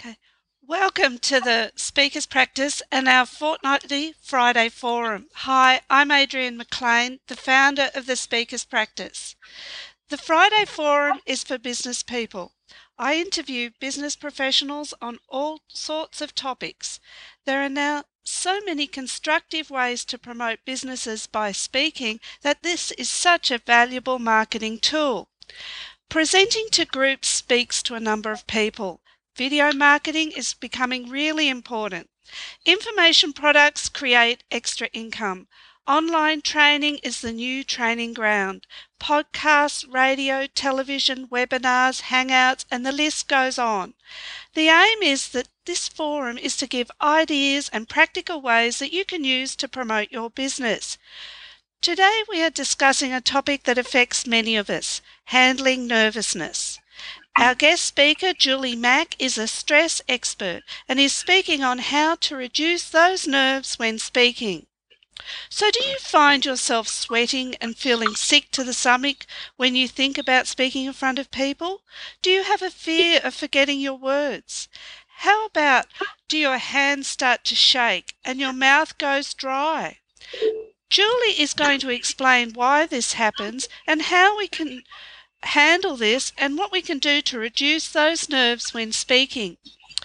Okay. Welcome to the Speakers Practice and our fortnightly Friday Forum. Hi, I'm Adrienne McLean, the founder of the Speakers Practice. The Friday Forum is for business people. I interview business professionals on all sorts of topics. There are now so many constructive ways to promote businesses by speaking that this is such a valuable marketing tool. Presenting to groups speaks to a number of people. Video marketing is becoming really important. Information products create extra income. Online training is the new training ground. Podcasts, radio, television, webinars, hangouts, and the list goes on. The aim is that this forum is to give ideas and practical ways that you can use to promote your business. Today we are discussing a topic that affects many of us, handling nervousness. Our guest speaker, Julie Mack, is a stress expert and is speaking on how to reduce those nerves when speaking. So do you find yourself sweating and feeling sick to the stomach when you think about speaking in front of people? Do you have a fear of forgetting your words? How about do your hands start to shake and your mouth goes dry? Julie is going to explain why this happens and how we can handle this and what we can do to reduce those nerves when speaking.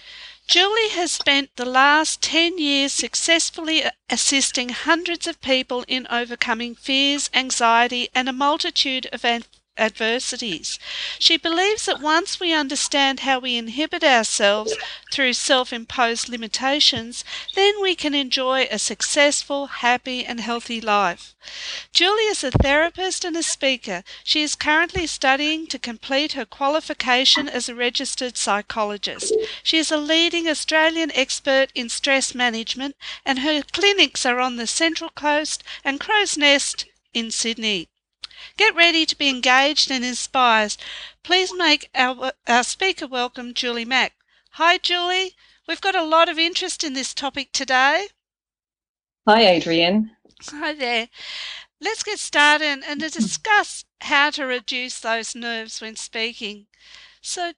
Julie has spent the last 10 years successfully assisting hundreds of people in overcoming fears, anxiety, and a multitude of adversities. She believes that once we understand how we inhibit ourselves through self-imposed limitations, then we can enjoy a successful, happy, and healthy life. Julie is a therapist and a speaker. She is currently studying to complete her qualification as a registered psychologist. She is a leading Australian expert in stress management, and her clinics are on the Central Coast and Crow's Nest in Sydney. Get ready to be engaged and inspired. Please make our speaker welcome, Julie Mack. Hi, Julie. We've got a lot of interest in this topic today. Hi, Adrienne. Hi there. Let's get started and to discuss how to reduce those nerves when speaking. So,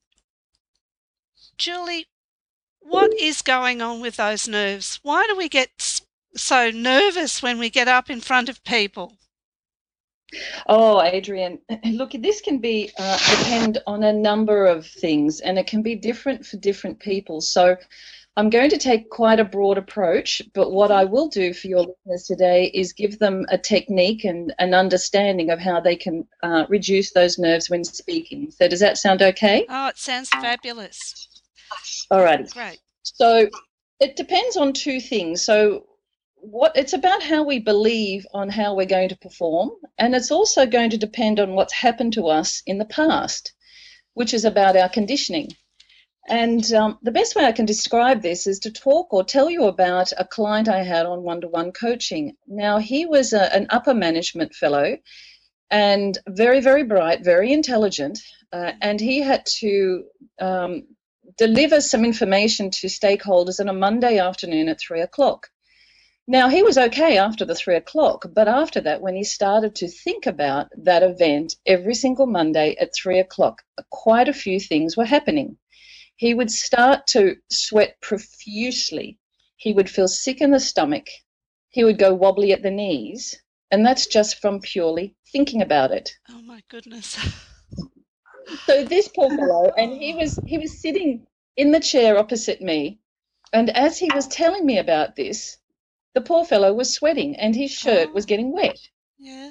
Julie, what is going on with those nerves? Why do we get so nervous when we get up in front of people? Oh, Adrienne, look, this can be depend on a number of things, and it can be different for different people. So I'm going to take quite a broad approach, but what I will do for your listeners today is give them a technique and an understanding of how they can reduce those nerves when speaking. So does that sound okay? Oh, it sounds fabulous. All righty. Great. So it depends on two things. So it's about how we believe on how we're going to perform, and it's also going to depend on what's happened to us in the past, which is about our conditioning. And the best way I can describe this is to talk or tell you about a client I had on one-to-one coaching. Now, he was an upper management fellow and very, very bright, very intelligent, and he had to deliver some information to stakeholders on a Monday afternoon at 3 o'clock. Now, he was okay after the 3 o'clock, but after that, when he started to think about that event every single Monday at 3 o'clock, quite a few things were happening. He would start to sweat profusely. He would feel sick in the stomach. He would go wobbly at the knees, and that's just from purely thinking about it. Oh, my goodness. So this poor fellow, and he was sitting in the chair opposite me, and as he was telling me about this, the poor fellow was sweating and his shirt was getting wet. Yeah.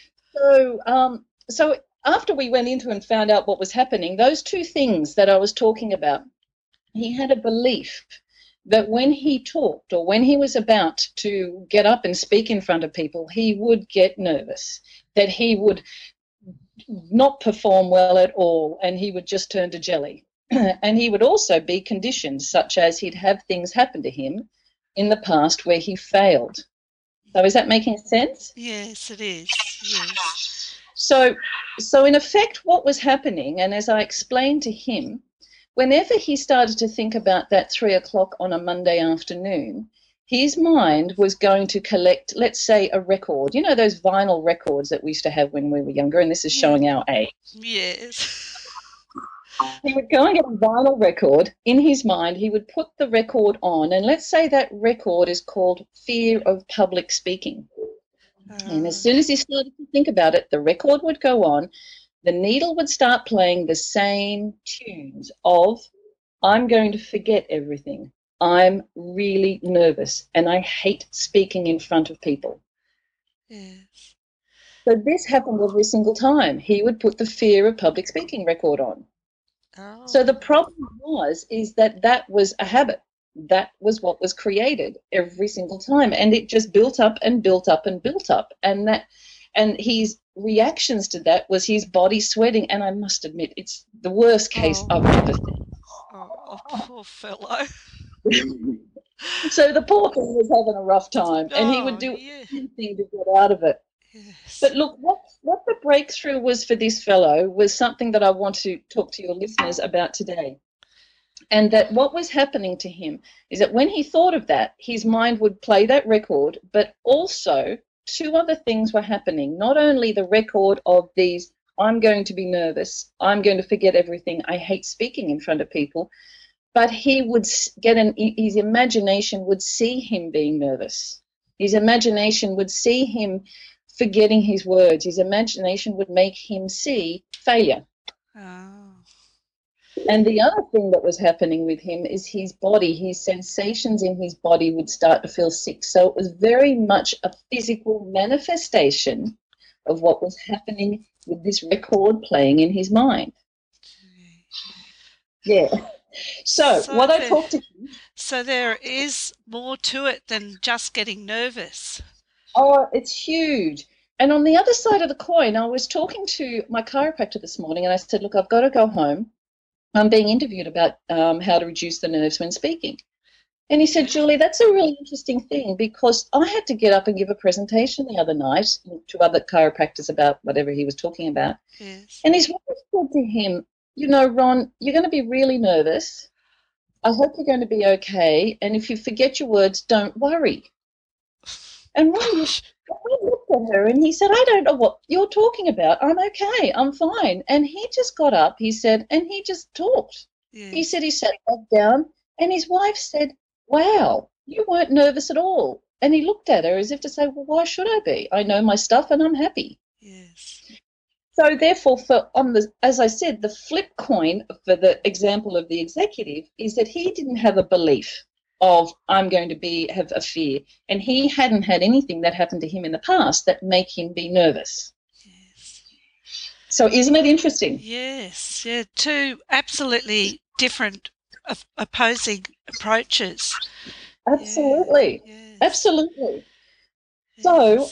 So after we went into and found out what was happening, those two things that I was talking about, he had a belief that when he talked or when he was about to get up and speak in front of people, he would get nervous, that he would not perform well at all, and he would just turn to jelly. And he would also be conditioned, such as he'd have things happen to him in the past where he failed. So is that making sense? Yes, it is. Yes. So in effect, what was happening, and as I explained to him, whenever he started to think about that 3 o'clock on a Monday afternoon, his mind was going to collect, let's say, a record. You know those vinyl records that we used to have when we were younger, and this is showing our age. Yes. He would go and get a vinyl record. In his mind, he would put the record on, and let's say that record is called Fear of Public Speaking. And as soon as he started to think about it, the record would go on, the needle would start playing the same tunes of, I'm going to forget everything. I'm really nervous and I hate speaking in front of people. Yes. So this happened every single time. He would put the Fear of Public Speaking record on. Oh. So the problem is that was a habit. That was what was created every single time. And it just built up and built up and built up. And his reactions to that was his body sweating. And I must admit, it's the worst case I've ever seen. Oh, poor fellow. So the poor thing was having a rough time, and he would do anything to get out of it. Yes. But look, what the breakthrough was for this fellow was something that I want to talk to your listeners about today. And that what was happening to him is that when he thought of that, his mind would play that record, but also two other things were happening. Not only the record of these, I'm going to be nervous, I'm going to forget everything, I hate speaking in front of people, but he would get his imagination would see him being nervous. His imagination would see him forgetting his words. His imagination would make him see failure. Oh. And the other thing that was happening with him is his body, his sensations in his body would start to feel sick. So it was very much a physical manifestation of what was happening with this record playing in his mind. Yeah. So what I talked to him. So there is more to it than just getting nervous. Oh, it's huge. And on the other side of the coin, I was talking to my chiropractor this morning and I said, look, I've got to go home. I'm being interviewed about how to reduce the nerves when speaking. And he said, Julie, that's a really interesting thing because I had to get up and give a presentation the other night to other chiropractors about whatever he was talking about. Yes. And his wife said to him, you know, Ron, you're going to be really nervous. I hope you're going to be okay. And if you forget your words, don't worry. And Ron looked at her and he said, I don't know what you're talking about. I'm okay. I'm fine. And he just got up, he said, and he just talked. Yes. He said he sat back down and his wife said, wow, you weren't nervous at all. And he looked at her as if to say, well, why should I be? I know my stuff and I'm happy. Yes. So therefore, as I said, the flip coin for the example of the executive is that he didn't have a belief of I'm going to have a fear, and he hadn't had anything that happened to him in the past that make him be nervous. Yes. So isn't it interesting? Yes, yeah, two absolutely different opposing approaches. Absolutely, yes. Absolutely. Yes.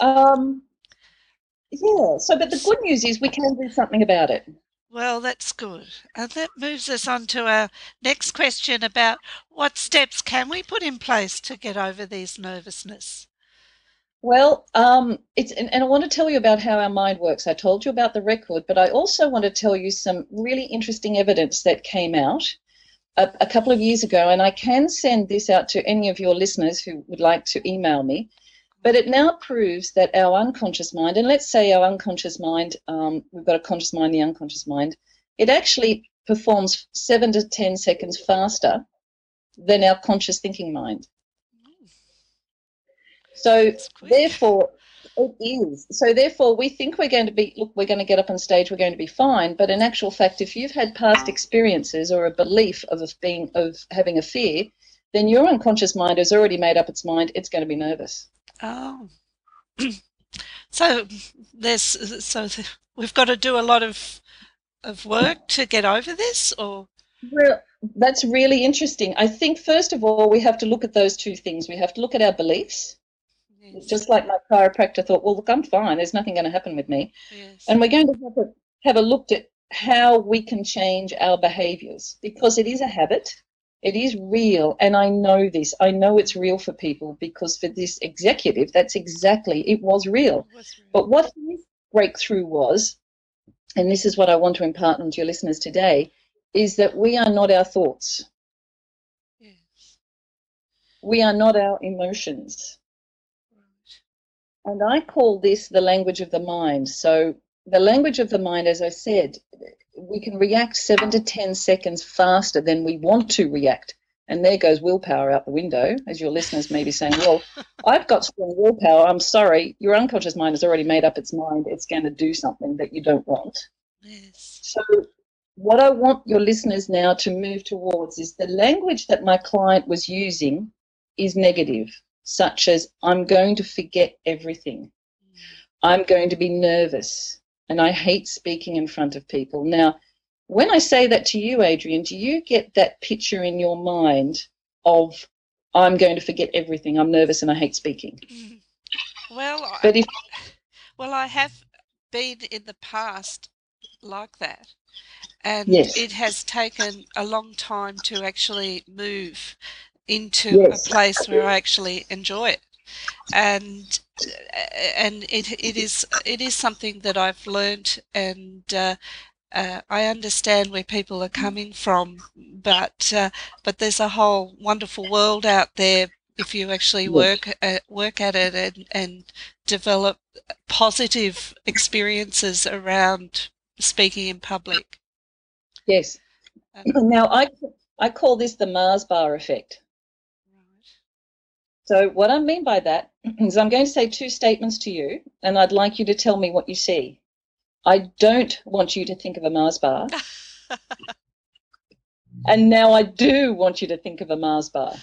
So, but the good news is we can do something about it. Well, that's good. And that moves us on to our next question about what steps can we put in place to get over these nervousness? Well, and I want to tell you about how our mind works. I told you about the record, but I also want to tell you some really interesting evidence that came out a couple of years ago, and I can send this out to any of your listeners who would like to email me. But it now proves that our unconscious mind, and let's say our unconscious mind, we've got a conscious mind, the unconscious mind, it actually performs 7 to 10 seconds faster than our conscious thinking mind. So therefore, it is. So therefore, we think we're going to get up on stage, we're going to be fine. But in actual fact, if you've had past experiences or a belief of having a fear, then your unconscious mind has already made up its mind. It's going to be nervous. Oh, so we've got to do a lot of work to get over this, or? Well, that's really interesting. I think first of all we have to look at those two things. We have to look at our beliefs. Yes. Just like my chiropractor thought, well, look, I'm fine. There's nothing going to happen with me. Yes. And we're going to have a look at how we can change our behaviours because it is a habit. It is real, and I know this. I know it's real for people because for this executive, it was real. But what his breakthrough was, and this is what I want to impart on to your listeners today, is that we are not our thoughts. Yes. We are not our emotions. Right. And I call this the language of the mind. So the language of the mind, as I said, we can react 7 to 10 seconds faster than we want to react. And there goes willpower out the window, as your listeners may be saying, well, I've got strong willpower. I'm sorry. Your unconscious mind has already made up its mind. It's going to do something that you don't want. Yes. So what I want your listeners now to move towards is the language that my client was using is negative, such as I'm going to forget everything. I'm going to be nervous, and I hate speaking in front of people. Now, when I say that to you, Adrian, do you get that picture in your mind of I'm going to forget everything, I'm nervous and I hate speaking? Well, I have been in the past like that, and yes, it has taken a long time to actually move into yes, a place where I actually enjoy it. And it is something that I've learned, and I understand where people are coming from, but there's a whole wonderful world out there if you actually yes, work at it and develop positive experiences around speaking in public. yes. Now, I call this the Mars bar effect. Right. So what I mean by that is I'm going to say two statements to you, and I'd like you to tell me what you see. I don't want you to think of a Mars bar. And now I do want you to think of a Mars bar.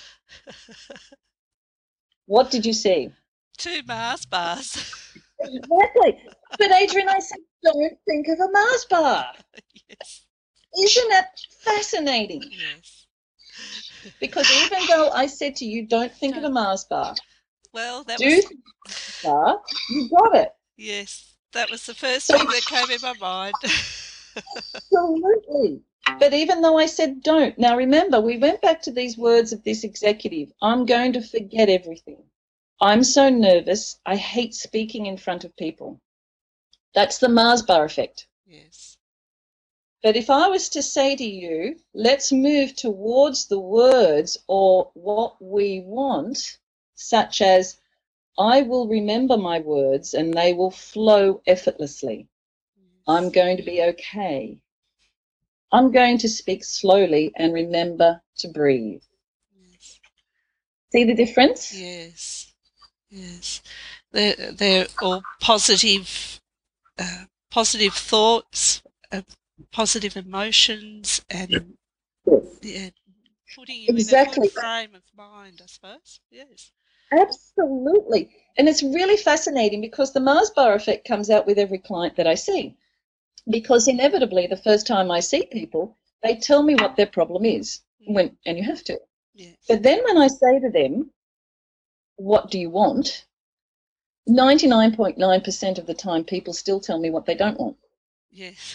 What did you see? 2 Mars bars. Exactly. But Adrian, I said, don't think of a Mars bar. Yes. Isn't that fascinating? Yes. Because even though I said to you, don't think of a Mars bar, well, that do was think of a Mars bar, you got it. yes. That was the first thing that came in my mind. Absolutely. But even though I said don't, now remember, we went back to these words of this executive. I'm going to forget everything. I'm so nervous. I hate speaking in front of people. That's the Mars bar effect. Yes. But if I was to say to you, let's move towards the words or what we want, such as, I will remember my words and they will flow effortlessly. I'm going to be okay. I'm going to speak slowly and remember to breathe. Yes. See the difference? Yes. Yes. They're all positive, positive thoughts, positive emotions, and yeah, putting you in a good Exactly. frame of mind, I suppose. Yes. Absolutely. And it's really fascinating because the Mars bar effect comes out with every client that I see. Because inevitably, the first time I see people, they tell me what their problem is, and you have to. Yes. But then when I say to them, what do you want? 99.9% of the time, people still tell me what they don't want. Yes.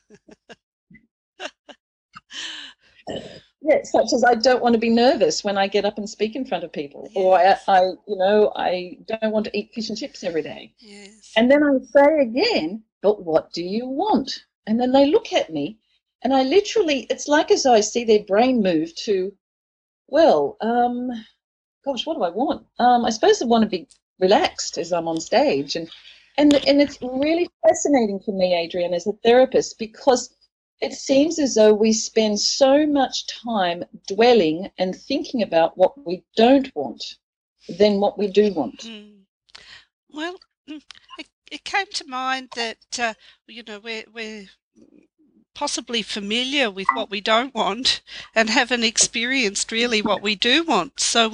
Yeah, such as I don't want to be nervous when I get up and speak in front of people, or Yes. I don't want to eat fish and chips every day. Yes. And then I say again, but what do you want? And then they look at me, and I literally, it's like as though I see their brain move to, well, gosh, what do I want? I suppose I want to be relaxed as I'm on stage, and it's really fascinating for me, Adrian, as a therapist, because it seems as though we spend so much time dwelling and thinking about what we don't want than what we do want. Well, it came to mind that we're possibly familiar with what we don't want and haven't experienced really what we do want. So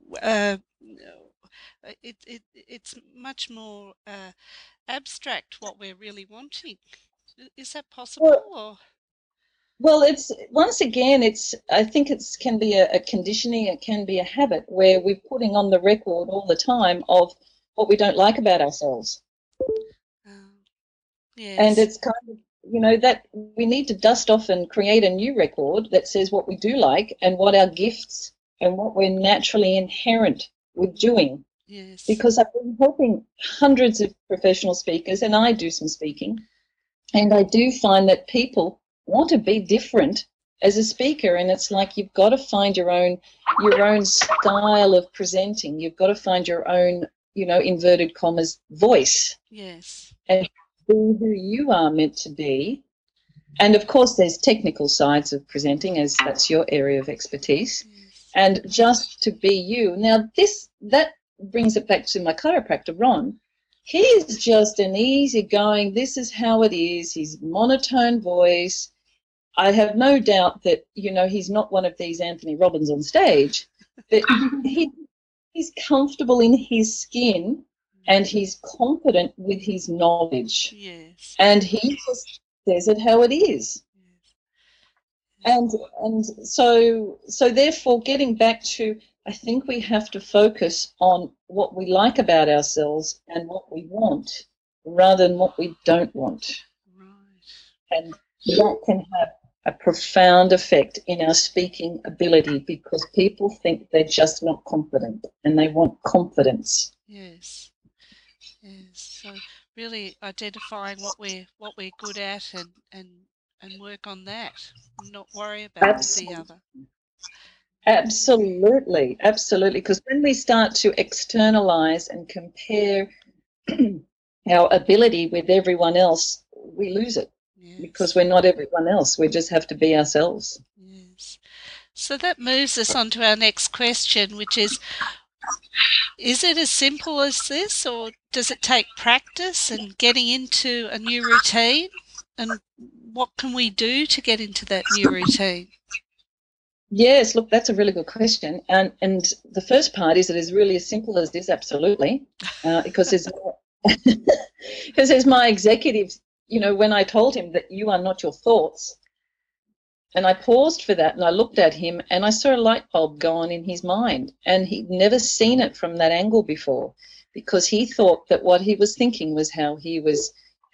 it's much more abstract what we're really wanting. Is that possible? Well, it's once again, I think it can be a conditioning, it can be a habit where we're putting on the record all the time of what we don't like about ourselves. Yes. And it's kind of, that we need to dust off and create a new record that says what we do like and what our gifts and what we're naturally inherent with doing. Yes. Because I've been helping hundreds of professional speakers, and I do some speaking, and I do find that people want to be different as a speaker, and it's like you've got to find your own style of presenting. You've got to find your own, inverted commas, voice. Yes. And be who you are meant to be And of course, there's technical sides of presenting, as that's your area of expertise. Yes. And just to be you. Now, that brings it back to my chiropractor, Ron. He is just an easygoing, this is how it is. He's monotone voice. I have no doubt that, he's not one of these Anthony Robbins on stage, but he's comfortable in his skin and he's confident with his knowledge. Yes. And he just says it how it is. Yes. And so therefore, getting back to, I think we have to focus on what we like about ourselves and what we want rather than what we don't want. Right. And that can have a profound effect in our speaking ability because people think they're just not confident and they want confidence. Yes. Yes. So really identifying what we're good at and work on that, not worry about the other. Absolutely, absolutely. Because when we start to externalize and compare our ability with everyone else, we lose it. Yes. Because we're not everyone else. We just have to be ourselves. Yes. So that moves us on to our next question, which is it as simple as this, or does it take practice and getting into a new routine? And what can we do to get into that new routine? Yes, look, that's a really good question. And the first part is it is really as simple as this, absolutely, because there's my executive, when I told him that you are not your thoughts, and I paused for that and I looked at him and I saw a light bulb go on in his mind, and he'd never seen it from that angle before because he thought that what he was thinking was how he was.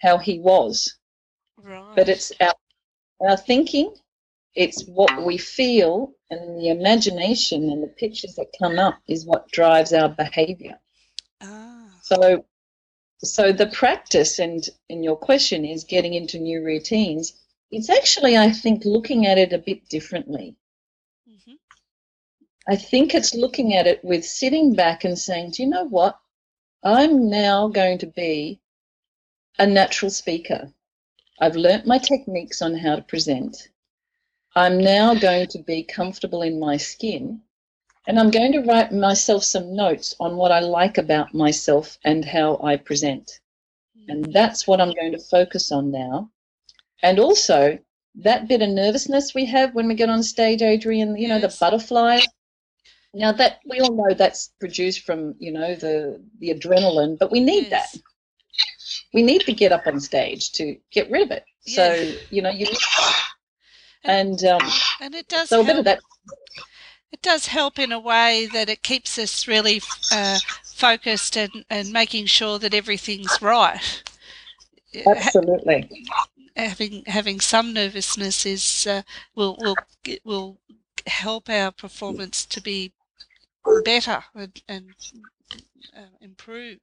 Right. But it's our thinking. It's what we feel, and the imagination and the pictures that come up is what drives our behavior. So the practice, and your question is getting into new routines. It's actually, I think, looking at it a bit differently. Mm-hmm. I think it's looking at it with sitting back and saying, do you know what? I'm now going to be a natural speaker. I've learnt my techniques on how to present. I'm now going to be comfortable in my skin, and I'm going to write myself some notes on what I like about myself and how I present. And that's what I'm going to focus on now. And also, that bit of nervousness we have when we get on stage, Adrian, yes. The butterfly. Now, that we all know that's produced from, the adrenaline, but we need that. We need to get up on stage to get rid of it. Yes. So, you and it does so help. A bit of that. It does help in a way that it keeps us really focused and making sure that everything's right. Absolutely. Having some nervousness is will help our performance to be better and improve.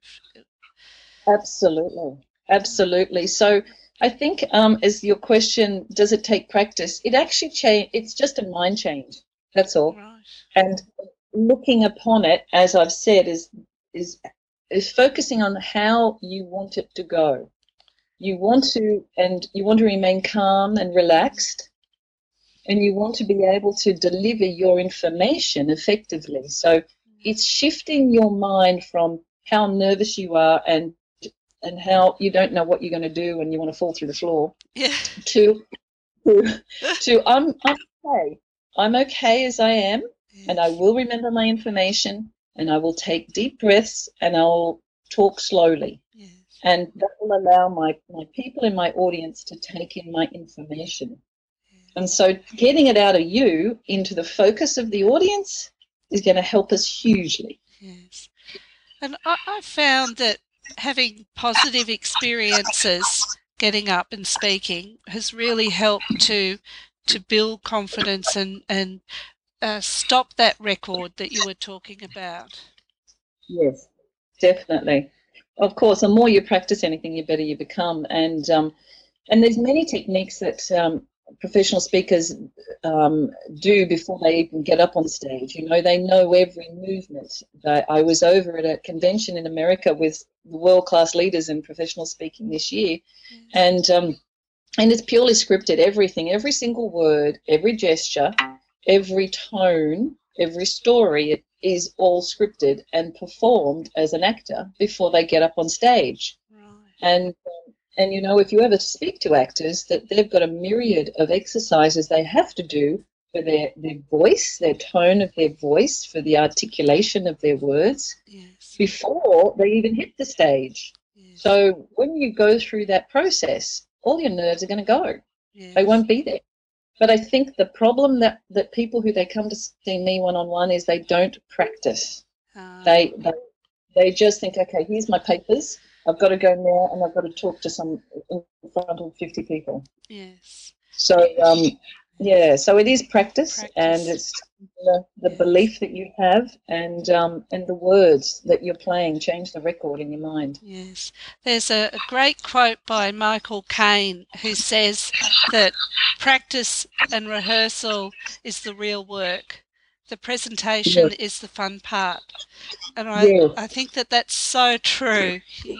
Absolutely. So I think as your question, does it take practice? It actually it's just a mind change. That's all. Right. And looking upon it, as I've said, is focusing on how you want it to go. You want to remain calm and relaxed, and you want to be able to deliver your information effectively. So it's shifting your mind from how nervous you are and how you don't know what you're going to do and you want to fall through the floor, to I'm okay. I'm okay as I am, and I will remember my information, and I will take deep breaths, and I'll talk slowly. Yes. And that will allow my people in my audience to take in my information. Yes. And so getting it out of you into the focus of the audience is going to help us hugely. Yes. And I found that having positive experiences getting up and speaking has really helped to build confidence and stop that record that you were talking about. Yes, definitely. Of course, the more you practice anything, the better you become. And there's many techniques that professional speakers do before they even get up on stage. They know every movement. I was over at a convention in America with world-class leaders in professional speaking this year, and And it's purely scripted. Everything, every single word, every gesture, every tone, every story, it is all scripted and performed as an actor before they get up on stage. Right. And if you ever speak to actors, that they've got a myriad of exercises they have to do for their voice, their tone of their voice, for the articulation of their words Yes. before they even hit the stage. Yes. So when you go through that process, all your nerves are going to go. Yes. They won't be there. But I think the problem that people who they come to see me one-on-one is they don't practice. They just think, okay, here's my papers. I've got to go now and I've got to talk to some in front of 50 people. Yes. So, so it is practice. And it's the belief that you have and the words that you're playing change the record in your mind. Yes. There's a great quote by Michael Caine who says that practice and rehearsal is the real work. The presentation is the fun part. And I think that that's so true.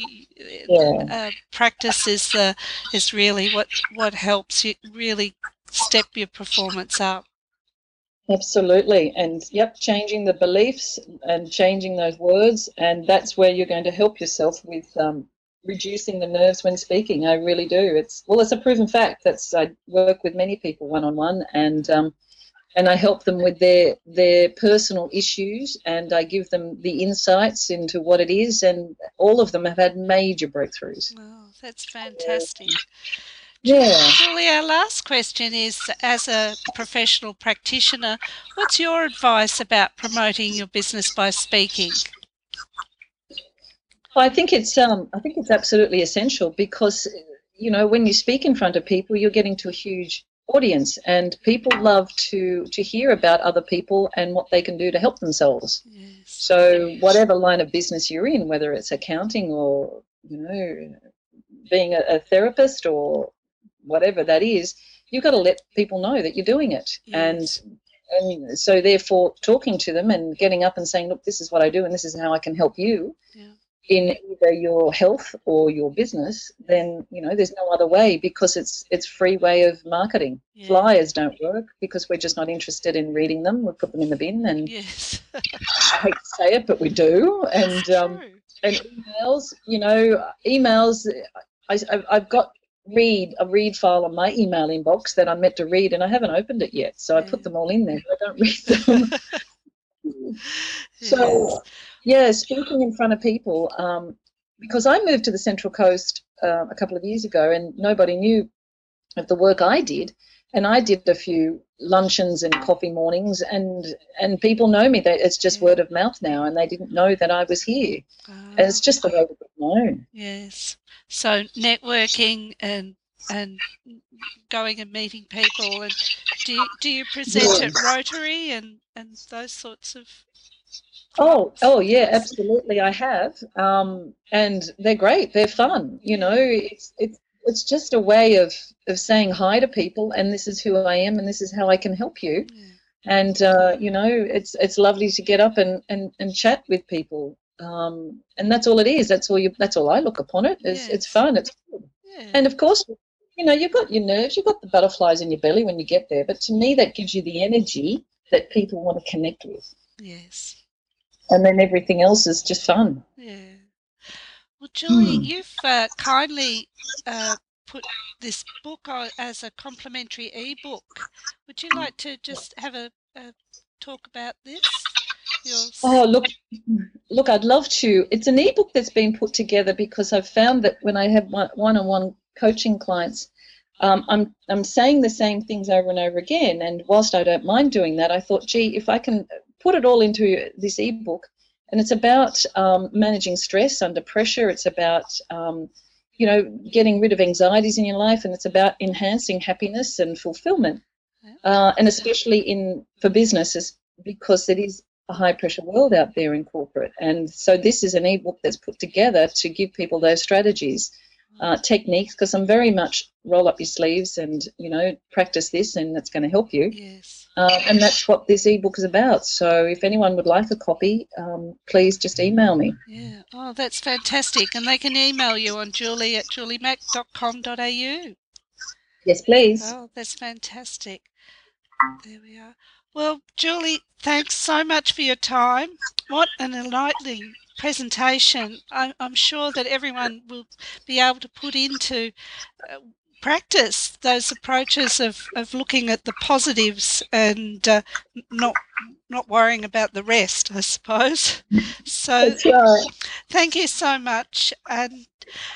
Practice is really what helps you really step your performance up. Absolutely. And changing the beliefs and changing those words, and that's where you're going to help yourself with reducing the nerves when speaking. I really do. It's a proven fact. I work with many people one-on-one, and I help them with their personal issues, and I give them the insights into what it is, and all of them have had major breakthroughs. Oh, that's fantastic. Yeah. Julie, our last question is, as a professional practitioner, what's your advice about promoting your business by speaking? I think it's absolutely essential because, when you speak in front of people, you're getting to a huge audience, and people love to hear about other people and what they can do to help themselves. Yes. So whatever line of business you're in, whether it's accounting or, being a therapist or whatever that is, you've got to let people know that you're doing it. Yes. And so therefore talking to them and getting up and saying, look, this is what I do and this is how I can help you in either your health or your business, then, there's no other way, because it's free way of marketing. Yeah. Flyers don't work because we're just not interested in reading them. We put them in the bin, and yes. I hate to say it, but we do. And emails, I've got a read file on my email inbox that I'm meant to read, and I haven't opened it yet. So I put them all in there, but I don't read them. So, speaking in front of people, because I moved to the Central Coast a couple of years ago, and nobody knew of the work I did. And I did a few luncheons and coffee mornings, and people know me. That it's just word of mouth now, and they didn't know that I was here. And it's just the way to get known. Yes. So networking and going and meeting people. And do you present at Rotary and those sorts of? Oh yeah, absolutely. I have, and they're great. They're fun. It's just a way of saying hi to people, and this is who I am, and this is how I can help you. Yeah. And it's lovely to get up and chat with people. And that's all it is. That's all I look upon it. It's fun. It's good. Yeah. And of course, you've got your nerves, you've got the butterflies in your belly when you get there. But to me, that gives you the energy that people want to connect with. Yes. And then everything else is just fun. Yeah. Well, Julie, you've kindly put this book on as a complimentary ebook. Would you like to just have a talk about this? Oh, look, I'd love to. It's an ebook that's been put together because I've found that when I have one-on-one coaching clients, I'm saying the same things over and over again. And whilst I don't mind doing that, I thought, gee, if I can put it all into this ebook, and it's about managing stress under pressure. It's about getting rid of anxieties in your life, and it's about enhancing happiness and fulfillment, and especially for businesses, because it is a high-pressure world out there in corporate. And so this is an ebook that's put together to give people those strategies, techniques, because I'm very much roll up your sleeves and, practice this, and that's going to help you. Yes. And that's what this ebook is about. So if anyone would like a copy, please just email me. Yeah. Oh, that's fantastic. And they can email you on julie@juliemac.com.au. Yes, please. Oh, that's fantastic. There we are. Well, Julie, thanks so much for your time. What an enlightening presentation. I'm sure that everyone will be able to put into practice those approaches of looking at the positives and not not worrying about the rest, I suppose. So That's right. thank you so much. And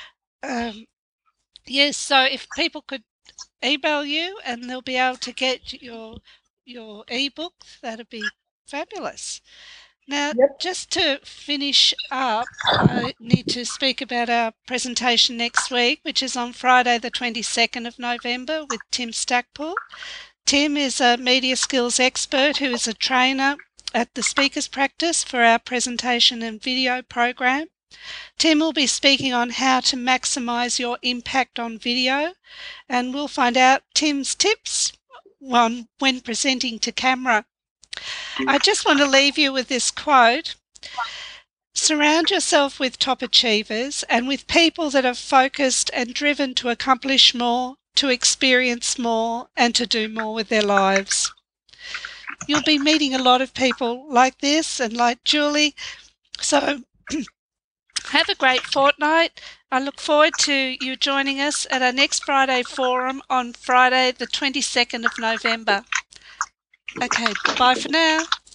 yes, so if people could email you and they'll be able to get your ebook, that'd be fabulous. Now, Yep. just to finish up, I need to speak about our presentation next week, which is on Friday the 22nd of November with Tim Stackpool. Tim is a media skills expert who is a trainer at the Speakers Practice for our presentation and video program. Tim will be speaking on how to maximise your impact on video, and we'll find out Tim's tips on when presenting to camera. I just want to leave you with this quote. Surround yourself with top achievers and with people that are focused and driven to accomplish more, to experience more, and to do more with their lives. You'll be meeting a lot of people like this and like Julie, so have a great fortnight. I look forward to you joining us at our next Friday forum on Friday the 22nd of November. Okay, bye for now.